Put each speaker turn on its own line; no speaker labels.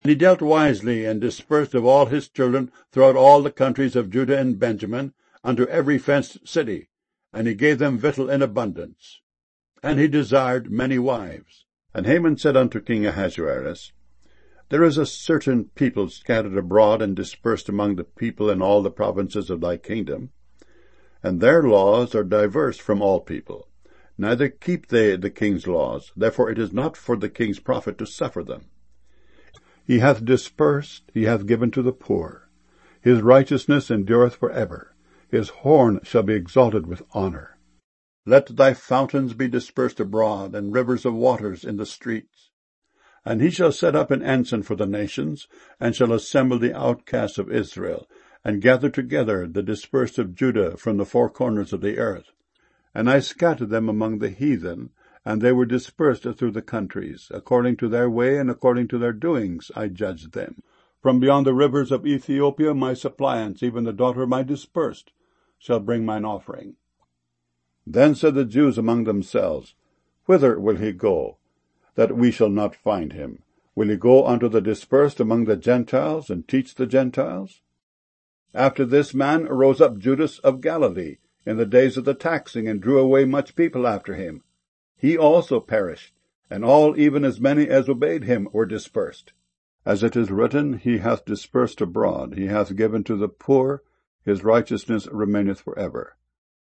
And he dealt wisely, and dispersed of all his children throughout all the countries of Judah and Benjamin, unto every fenced city, and he gave them victual in abundance. And he desired many wives. And Haman said unto King Ahasuerus, There is a certain people scattered abroad and dispersed among the people in all the provinces of thy kingdom, and their laws are diverse from all people. Neither keep they the king's laws, therefore it is not for the king's profit to suffer them. He hath dispersed, he hath given to the poor. His righteousness endureth for ever. His horn shall be exalted with honor. Let thy fountains be dispersed abroad, and rivers of waters in the streets. And he shall set up an ensign for the nations, and shall assemble the outcasts of Israel, and gather together the dispersed of Judah from the four corners of the earth. And I scattered them among the heathen, and they were dispersed through the countries. According to their way and according to their doings I judged them. From beyond the rivers of Ethiopia my suppliants, even the daughter of my dispersed, shall bring mine offering. Then said the Jews among themselves, Whither will he go, that we shall not find him? Will he go unto the dispersed among the Gentiles, and teach the Gentiles? After this man arose up Judas of Galilee in the days of the taxing, and drew away much people after him. He also perished, and all, even as many as obeyed him, were dispersed. As it is written, He hath dispersed abroad, he hath given to the poor, his righteousness remaineth for ever.